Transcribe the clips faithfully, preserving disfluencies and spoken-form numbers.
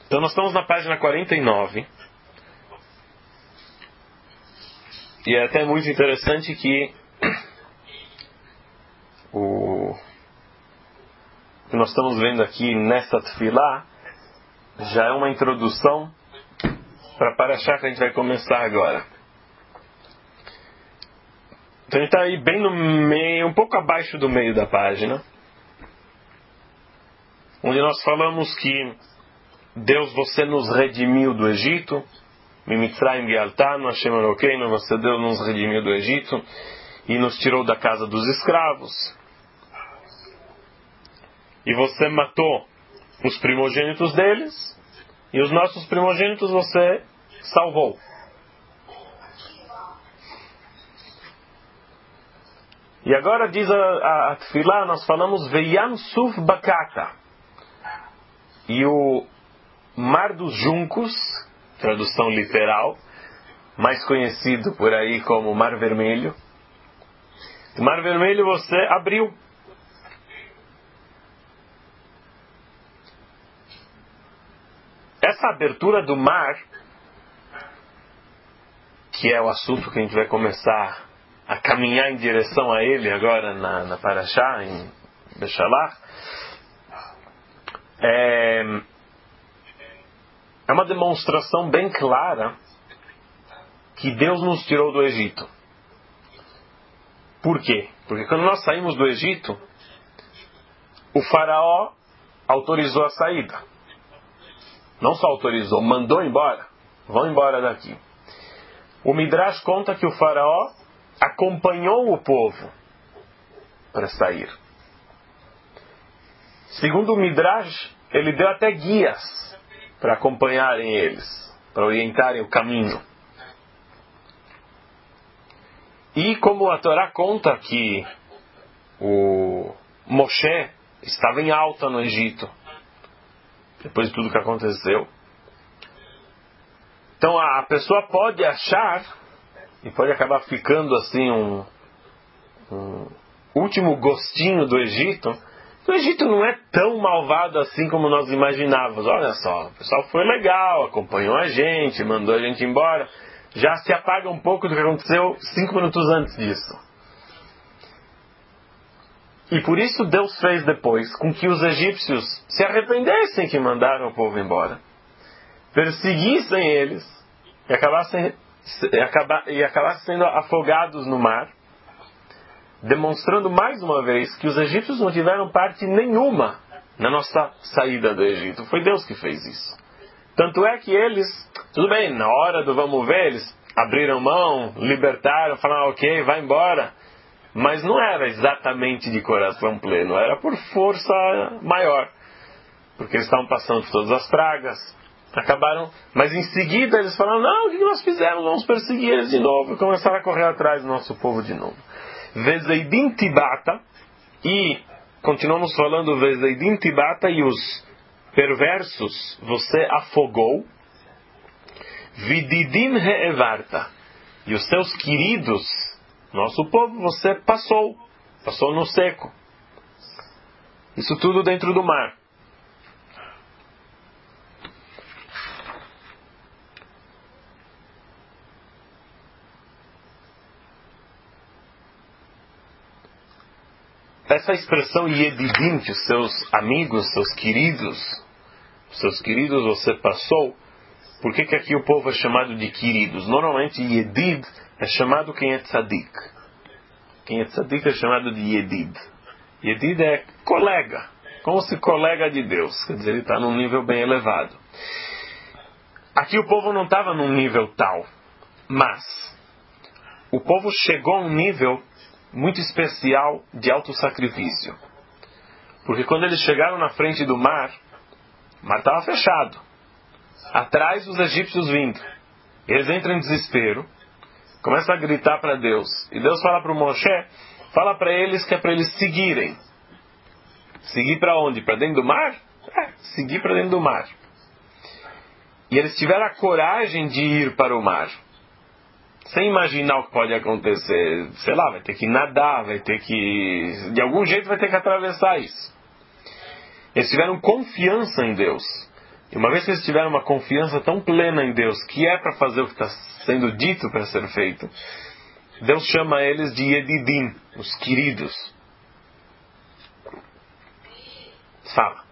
Então nós estamos na página quarenta e nove. E é até muito interessante que o que nós estamos vendo aqui nesta tefilá já é uma introdução para a parashá que a gente vai começar agora. Então a gente está aí bem no meio, um pouco abaixo do meio da página, onde nós falamos que Deus, você nos redimiu do Egito, Mimitzrayim Gealtanu, Hashem Elokeinu, você Deus nos redimiu do Egito e nos tirou da casa dos escravos. E você matou os primogênitos deles e os nossos primogênitos você salvou. E agora diz a, a, a tefilá, nós falamos Veyam Suf Bakata. E o Mar dos Juncos, tradução literal, mais conhecido por aí como Mar Vermelho. O Mar Vermelho você abriu. Essa abertura do mar, que é o assunto que a gente vai começar a caminhar em direção a ele agora na, na Parashá, em Beshalach, é, é uma demonstração bem clara que Deus nos tirou do Egito. Por quê? Porque quando nós saímos do Egito, o faraó autorizou a saída. Não só autorizou, mandou embora. Vão embora daqui. O Midrash conta que o faraó acompanhou o povo para sair. Segundo o Midrash, ele deu até guias para acompanharem eles, para orientarem o caminho. E como a Torá conta que o Moshe estava em alta no Egito, depois de tudo que aconteceu. Então a pessoa pode achar, e pode acabar ficando assim um, um último gostinho do Egito, que o Egito não é tão malvado assim como nós imaginávamos. Olha só, o pessoal foi legal, acompanhou a gente, mandou a gente embora. Já se apaga um pouco do que aconteceu cinco minutos antes disso. E por isso Deus fez depois com que os egípcios se arrependessem que mandaram o povo embora, perseguissem eles e acabassem, e acaba, e acabassem sendo afogados no mar, demonstrando mais uma vez que os egípcios não tiveram parte nenhuma na nossa saída do Egito. Foi Deus que fez isso. Tanto é que eles, tudo bem, na hora do vamos ver, eles abriram mão, libertaram, falaram, ok, vai embora. Mas não era exatamente de coração pleno, era por força maior. Porque eles estavam passando por todas as pragas. Acabaram, mas em seguida eles falaram, não, o que nós fizemos? Vamos perseguir eles de novo. E começaram a correr atrás do nosso povo de novo. Vezeidim Tibata, e continuamos falando Vezeidim Tibata, e os perversos você afogou. Vididim Re'evarta, e os seus queridos, nosso povo, você passou, passou no seco. Isso tudo dentro do mar. Essa expressão Yedidim, que os seus amigos, seus queridos, seus queridos você passou, por que que aqui o povo é chamado de queridos? Normalmente Yedid é chamado quem é tzadik. Quem é tzadik é chamado de Yedid. Yedid é colega, como se colega de Deus. Quer dizer, ele está num nível bem elevado. Aqui o povo não estava num nível tal, mas o povo chegou a um nível muito especial de autossacrifício. Porque quando eles chegaram na frente do mar, o mar estava fechado. Atrás os egípcios vindo. Eles entram em desespero, começam a gritar para Deus. E Deus fala para o Moshe, fala para eles que é para eles seguirem. Seguir para onde? Para dentro do mar? É, seguir para dentro do mar. E eles tiveram a coragem de ir para o mar. Sem imaginar o que pode acontecer. Sei lá, vai ter que nadar, vai ter que... de algum jeito vai ter que atravessar isso. Eles tiveram confiança em Deus. E uma vez que eles tiveram uma confiança tão plena em Deus, que é para fazer o que está sendo dito para ser feito, Deus chama eles de Yedidim, os queridos. Fala.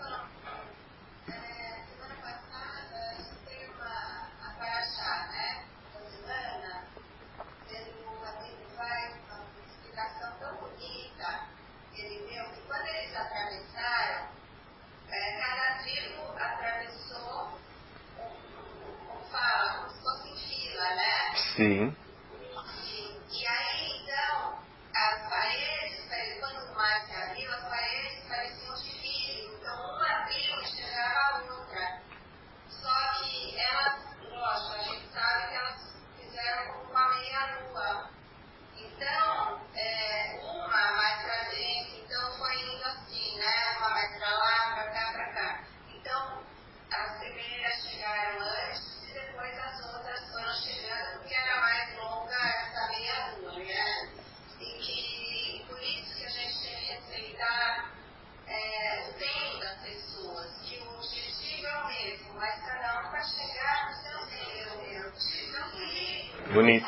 Sim. E aí, então, as paredes, quando o mar se abriu, as paredes pareciam de vidro. Então, uma abriu e chegava a outra. Só que elas, lógico, a gente sabe que elas fizeram como uma meia-lua. Então, é, uma mais pra gente, então foi indo assim, né? Uma mais pra lá, pra cá, pra cá. Então, as primeiras chegaram antes e depois as outras foram chegando, porque era mais longa essa meia-lua, né? E que, por isso que a gente tem que respeitar é, o tempo das pessoas, que o objetivo é o mesmo, mas cada um vai chegar no seu tempo. Então, que... Bonito.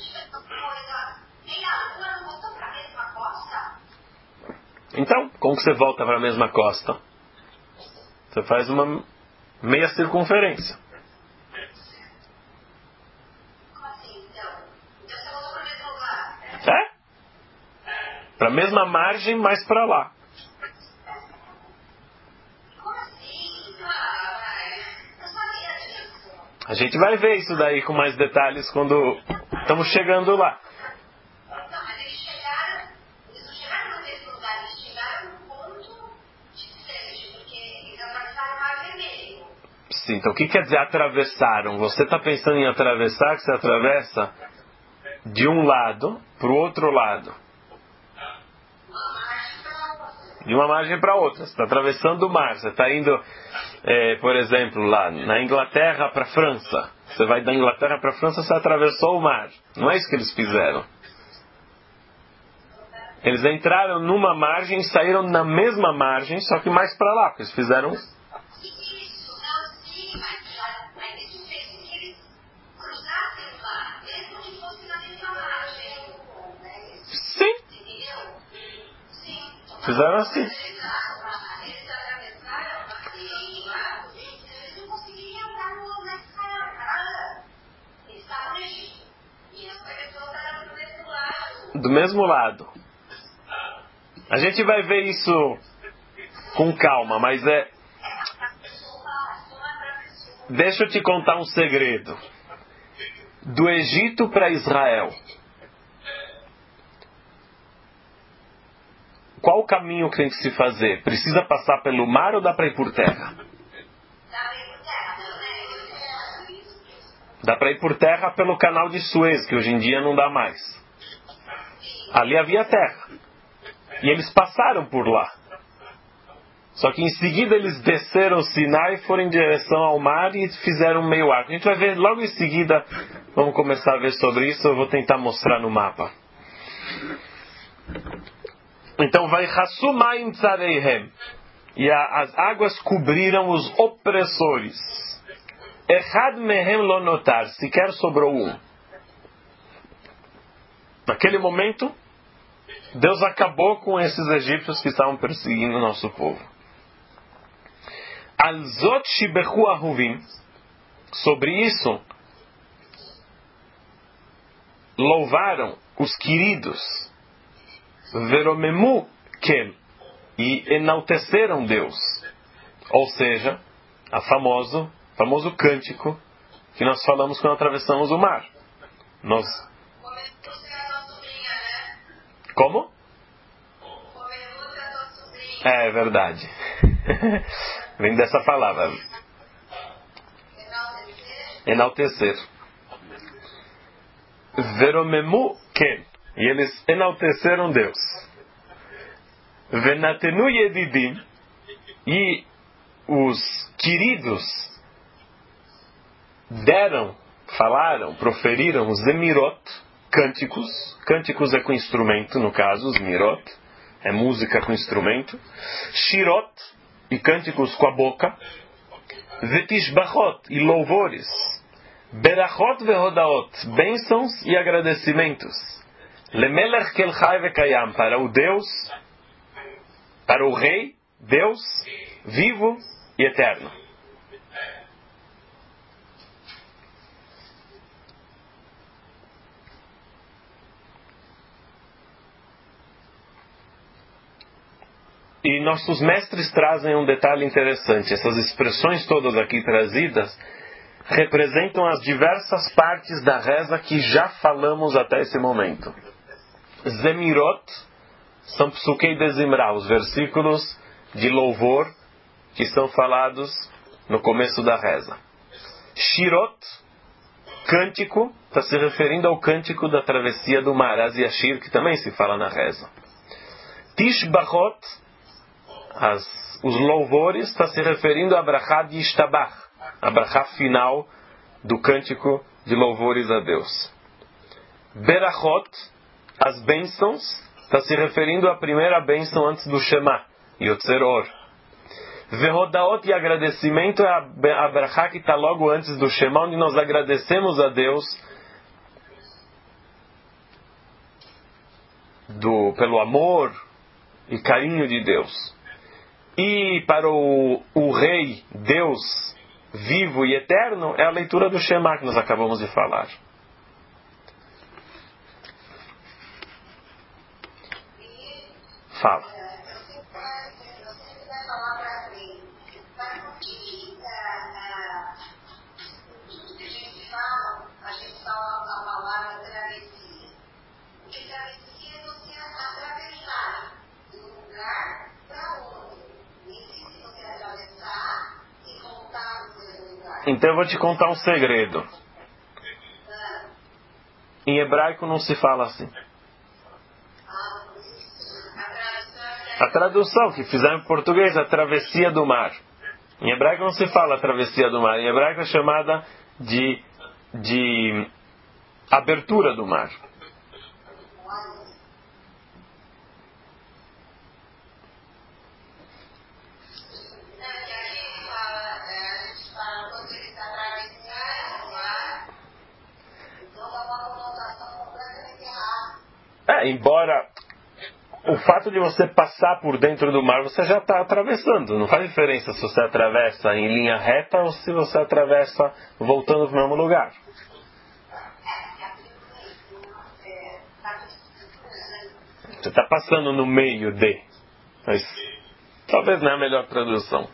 Meia-lua não voltou para a mesma costa? Então, como que você volta para a mesma costa? Você faz uma meia circunferência. Como assim, então? Então você voltou para o mesmo lugar? É? Para a mesma margem, mas para lá. Como assim? Ah, vai. Eu sabia disso. A gente vai ver isso daí com mais detalhes quando estamos chegando lá. Não, mas eles chegaram, eles não chegaram no mesmo lugar, eles chegaram no ponto diferente, porque eles atravessaram o Mar Vermelho. Sim, então o que quer dizer atravessaram? Você está pensando em atravessar, que você atravessa de um lado para o outro lado. Uma margem para outra. De uma margem para outra. Você está atravessando o mar. Você está indo, é, por exemplo, lá na Inglaterra para a França. Você vai da Inglaterra para a França, você atravessou o mar. Não é isso que eles fizeram. Eles entraram numa margem e saíram na mesma margem, só que mais para lá, porque eles fizeram... Isso, não, sim, mas, mas isso fez com que eles cruzassem o mar, mesmo que fosse na mesma margem. Né? Sim, Entendeu? Sim. fizeram assim. Eles atravessaram assim, lá, eles não conseguiriam entrar no Mediterrâneo. Eles estavam no Egito. E as pessoas estavam do mesmo lado. Do mesmo lado. A gente vai ver isso com calma, mas é... Deixa eu te contar um segredo. Do Egito para Israel. Qual o caminho que tem que se fazer? Precisa passar pelo mar ou dá para ir por terra? Dá para ir por terra pelo canal de Suez, que hoje em dia não dá mais. Ali havia terra. E eles passaram por lá. Só que em seguida eles desceram o Sinai, foram em direção ao mar e fizeram meio arco. A gente vai ver logo em seguida, vamos começar a ver sobre isso, eu vou tentar mostrar no mapa. Então vai Hassumayim Tzareihem. E a, as águas cobriram os opressores. Echad mehem lo notar, sequer sobrou um. Naquele momento, Deus acabou com esses egípcios que estavam perseguindo o nosso povo. Alzot shibechu ahuvim. Sobre isso, louvaram os queridos. Veromemu kem. E enalteceram Deus. Ou seja, a famoso, famoso cântico que nós falamos quando atravessamos o mar. Nós... Como? É verdade. Vem dessa palavra. Enaltecer. Veromemu ken. E eles enalteceram Deus. Venatenu yedidim. E os queridos deram, falaram, proferiram os emirot, cânticos. Cânticos é com instrumento, no caso, os mirot. É música com instrumento. Shirot, e cânticos com a boca. Vetishbachot, e louvores. Berachot vehodaot, bênçãos e agradecimentos. Lemelech kel chai vekayam, para o Deus, para o Rei, Deus, vivo e eterno. E nossos mestres trazem um detalhe interessante. Essas expressões todas aqui trazidas representam as diversas partes da reza que já falamos até esse momento. Zemirot são psukei de Zimra, os versículos de louvor que são falados no começo da reza. Shirot, cântico, está se referindo ao cântico da travessia do mar, Az Yashir, que também se fala na reza. Tishbachot, As, os louvores, está se referindo a Brachá de Ishtabach, a Brachá final do cântico de louvores a Deus. Berachot, as bênçãos, está se referindo à primeira bênção antes do Shema, Yotzer Or. Vehodaot, e agradecimento, é a, a Brachá que está logo antes do Shema, onde nós agradecemos a Deus do, pelo amor e carinho de Deus. E para o, o Rei, Deus, vivo e eterno, é a leitura do Shema que nós acabamos de falar. Fala. Então eu vou te contar um segredo. Em hebraico não se fala assim. A tradução que fizeram em português é a travessia do mar. Em hebraico não se fala a travessia do mar. Em hebraico é chamada de, de abertura do mar. É, embora o fato de você passar por dentro do mar, você já está atravessando. Não faz diferença se você atravessa em linha reta ou se você atravessa voltando para o mesmo lugar. Você está passando no meio de. Mas talvez não é a melhor tradução.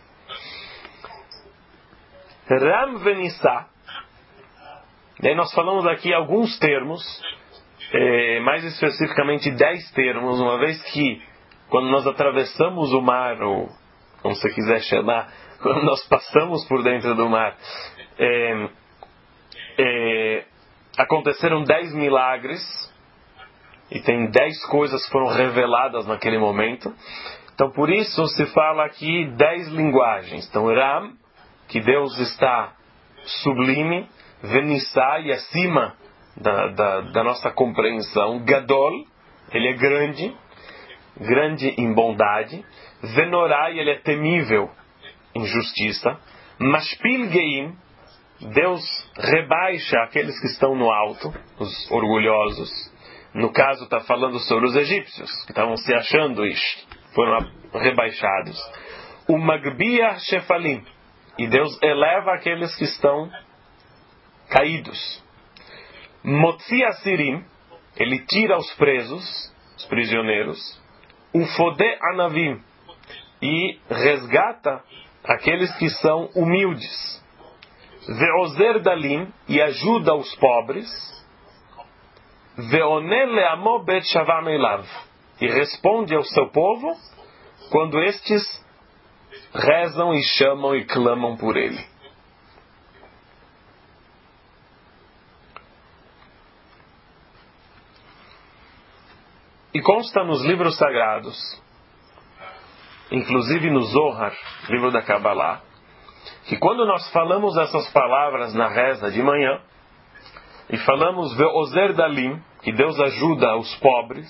Ram Venissá. E aí nós falamos aqui alguns termos. É, mais especificamente dez termos, uma vez que quando nós atravessamos o mar, ou como você quiser chamar, quando nós passamos por dentro do mar, é, é, aconteceram dez milagres, e tem dez coisas que foram reveladas naquele momento. Então por isso se fala aqui dez linguagens. Então Ram, que Deus está sublime, Venissá, e acima Da, da, da nossa compreensão. Gadol, ele é grande, grande em bondade. Venorai, ele é temível em justiça. Mashpil Geim, Deus rebaixa aqueles que estão no alto, os orgulhosos. No caso está falando sobre os egípcios, que estavam se achando isto, foram rebaixados. O Magbia Shefalim, e Deus eleva aqueles que estão caídos. Motzi Asirim, ele tira os presos, os prisioneiros. Ufode Anavim, e resgata aqueles que são humildes. Veozer Dalim, e ajuda os pobres. Veone Leamo Bet Shavam Elav, e responde ao seu povo quando estes rezam e chamam e clamam por ele. E consta nos livros sagrados, inclusive no Zohar, livro da Kabbalah, que quando nós falamos essas palavras na reza de manhã, e falamos Ve'ozer Dalim, que Deus ajuda os pobres,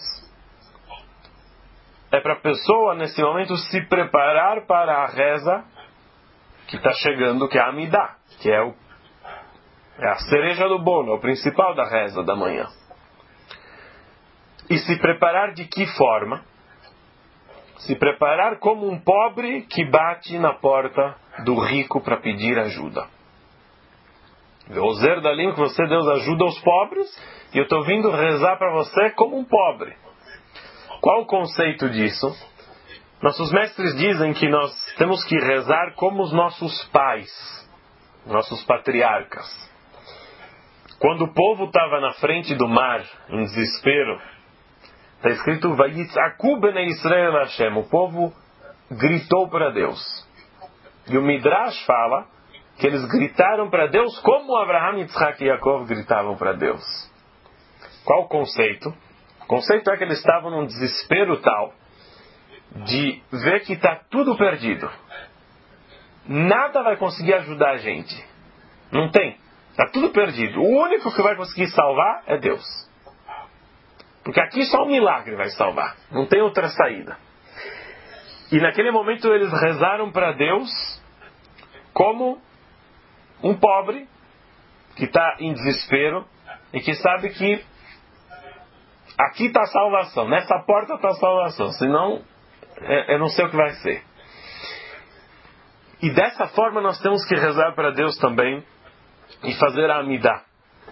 é para a pessoa nesse momento se preparar para a reza que está chegando, que é a Amidah, que é, o, é a cereja do bolo, é o principal da reza da manhã. E se preparar de que forma? Se preparar como um pobre que bate na porta do rico para pedir ajuda. Ozer dalim, que você, Deus, ajuda os pobres, e eu estou vindo rezar para você como um pobre. Qual o conceito disso? Nossos mestres dizem que nós temos que rezar como os nossos pais, nossos patriarcas. Quando o povo estava na frente do mar, em desespero, está escrito, Vayitzaku bnei Israel Hashem, o povo gritou para Deus. E o Midrash fala que eles gritaram para Deus como Abraham, Yitzhak e Yaakov gritavam para Deus. Qual o conceito? O conceito é que eles estavam num desespero tal de ver que está tudo perdido. Nada vai conseguir ajudar a gente. Não tem. Está tudo perdido. O único que vai conseguir salvar é Deus. Porque aqui só um milagre vai salvar. Não tem outra saída. E naquele momento eles rezaram para Deus como um pobre que está em desespero e que sabe que aqui está a salvação. Nessa porta está a salvação. Senão, eu não sei o que vai ser. E dessa forma nós temos que rezar para Deus também e fazer a Amidah.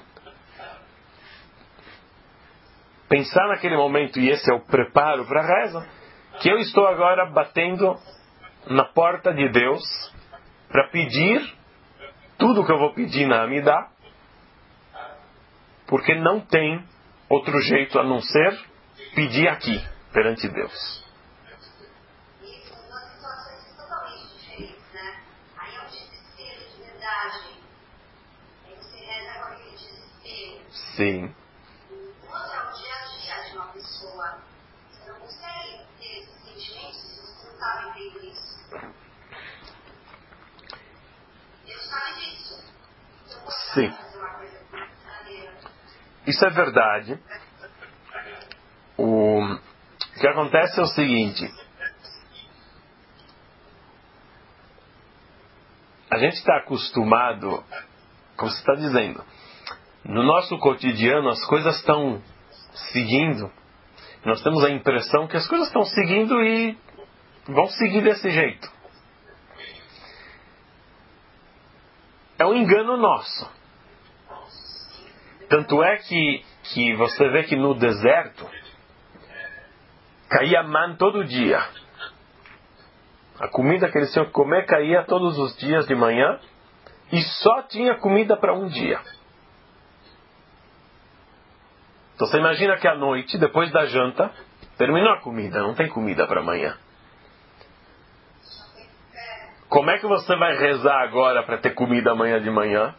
Pensar naquele momento, e esse é o preparo para a reza, que eu estou agora batendo na porta de Deus para pedir tudo que eu vou pedir na Amidah, porque não tem outro jeito a não ser pedir aqui, perante Deus. Isso, numa situações totalmente diferentes, né? Aí é um desespero de verdade. Aí você reza com aquele desespero. Sim. Quando é o dia a dia de uma pessoa, você não consegue ter esse sentimento se você não está vivendo isso. Deus sabe disso. Então, você Sim. vai fazer uma coisa verdadeira. Isso é verdade. O O que acontece é o seguinte: a gente está acostumado, como você está dizendo, no nosso cotidiano as coisas estão seguindo, nós temos a impressão que as coisas estão seguindo e vão seguir desse jeito. É um engano nosso. Tanto é que, que você vê que no deserto caía man todo dia. A comida que eles tinham que comer caía todos os dias de manhã e só tinha comida para um dia. Então você imagina que à noite, depois da janta, terminou a comida, não tem comida para amanhã. Como é que você vai rezar agora para ter comida amanhã de manhã?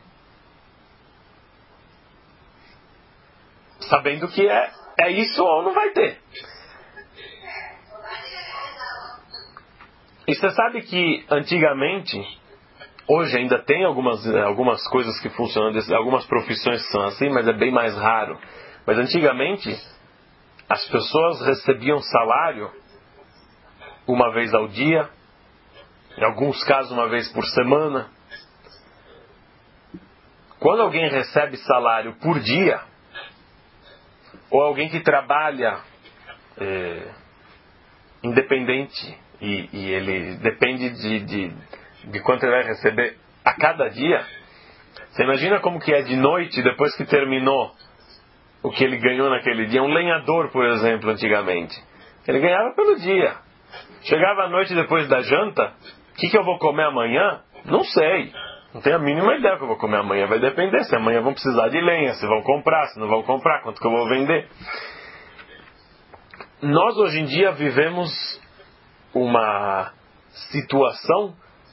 Sabendo que é, é isso ou não vai ter. E você sabe que antigamente, hoje ainda tem algumas, algumas coisas que funcionam, algumas profissões que são assim, mas é bem mais raro. Mas antigamente, as pessoas recebiam salário uma vez ao dia, em alguns casos uma vez por semana. Quando alguém recebe salário por dia, ou alguém que trabalha é, independente, e, e ele depende de, de, de quanto ele vai receber a cada dia, você imagina como que é de noite, depois que terminou o que ele ganhou naquele dia. Um lenhador, por exemplo, antigamente, ele ganhava pelo dia. Chegava à noite depois da janta, o que, que eu vou comer amanhã? Não sei. Não tenho a mínima ideia do que eu vou comer amanhã. Vai depender se amanhã vão precisar de lenha, se vão comprar, se não vão comprar, quanto que eu vou vender. Nós hoje em dia vivemos uma situação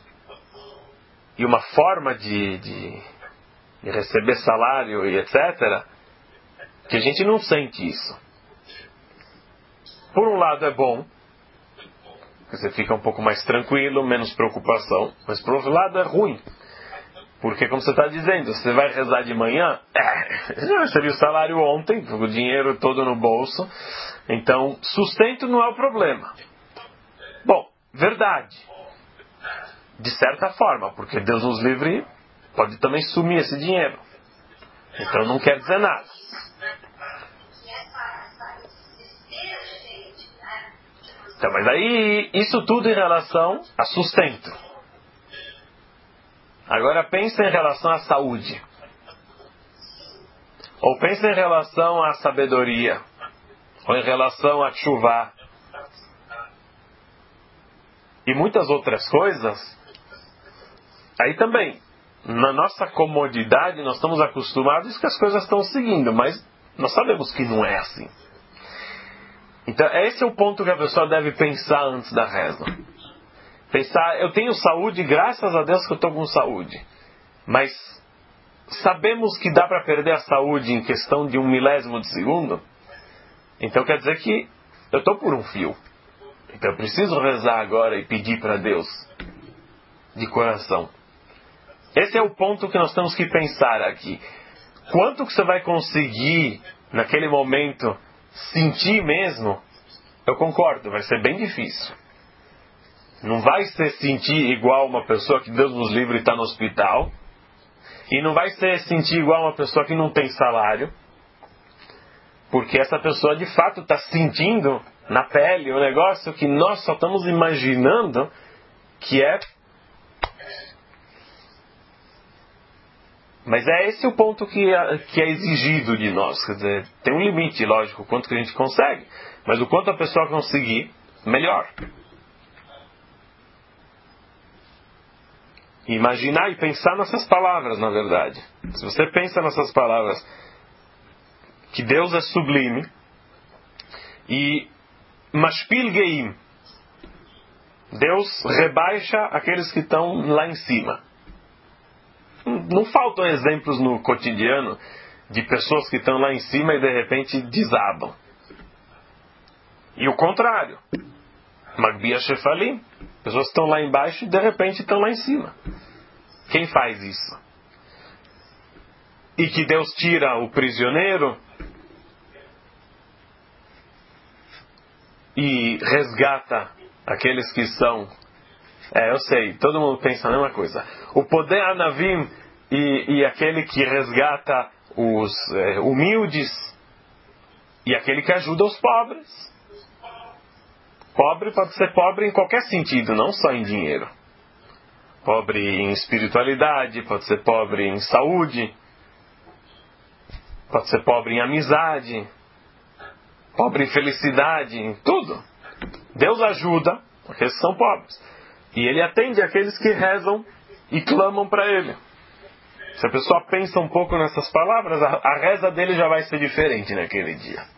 e uma forma de, de, de receber salário e etcétera, que a gente não sente isso. Por um lado é bom, você fica um pouco mais tranquilo, menos preocupação, mas por outro lado é ruim. Porque, como você está dizendo, você vai rezar de manhã, é, eu recebi o salário ontem, o dinheiro todo no bolso, então sustento não é o problema. Bom, verdade. de certa forma, porque Deus nos livre, pode também sumir esse dinheiro. Então não quer dizer nada. Então, mas aí, isso tudo em relação a sustento. Agora pensa em relação à saúde. Ou pensa em relação à sabedoria. Ou em relação a chuva. E muitas outras coisas. Aí também, na nossa comodidade, nós estamos acostumados que as coisas estão seguindo. Mas nós sabemos que não é assim. Então, esse é o ponto que a pessoa deve pensar antes da reza. Pensar, eu tenho saúde, graças a Deus que eu estou com saúde. Mas sabemos que dá para perder a saúde em questão de um milésimo de segundo? Então quer dizer que eu estou por um fio. Então eu preciso rezar agora e pedir para Deus de coração. Esse é o ponto que nós temos que pensar aqui. Quanto que você vai conseguir, naquele momento, sentir mesmo? Eu concordo, vai ser bem difícil. Não vai ser sentir igual uma pessoa que Deus nos livre e está no hospital. E não vai ser sentir igual uma pessoa que não tem salário. Porque essa pessoa de fato está sentindo na pele um negócio que nós só estamos imaginando que é. Mas é esse o ponto que é, que é exigido de nós. Quer dizer, tem um limite, lógico, o quanto que a gente consegue. Mas o quanto a pessoa conseguir, melhor. Imaginar e pensar nessas palavras, na verdade. Se você pensa nessas palavras, que Deus é sublime, e Mashpil Geim, Deus rebaixa aqueles que estão lá em cima. Não faltam exemplos no cotidiano de pessoas que estão lá em cima e de repente desabam. E o contrário. Magbia Shefalim, pessoas que estão lá embaixo e de repente estão lá em cima. Quem faz isso? E que Deus tira o prisioneiro e resgata aqueles que são... É, eu sei, todo mundo pensa a mesma coisa. O poder Anavim e, e aquele que resgata os é, humildes e aquele que ajuda os pobres. Pobre pode ser pobre em qualquer sentido, não só em dinheiro. Pobre em espiritualidade, pode ser pobre em saúde, pode ser pobre em amizade, pobre em felicidade, em tudo. Deus ajuda aqueles que são pobres. E Ele atende aqueles que rezam e clamam para Ele. Se a pessoa pensa um pouco nessas palavras, a, a reza dele já vai ser diferente naquele dia.